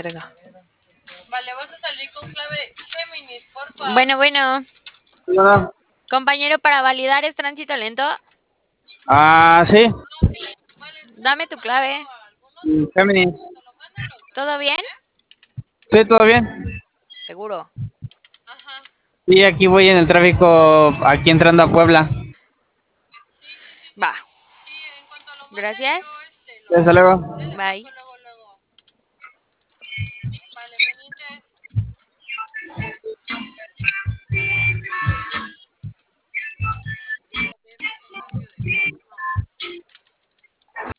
verga. Vale, vas a salir con clave Géminis, porfa. Bueno. Hola. Compañero, para validar es tránsito lento. Sí. Dame tu clave. Géminis. ¿Todo bien? Sí, todo bien. Seguro. Ajá. Sí, aquí voy en el tráfico, aquí entrando a Puebla. Va. Sí, en cuanto lo mande, Gracias. yo lo Hasta luego. le Bye. marco luego. Vale, pues.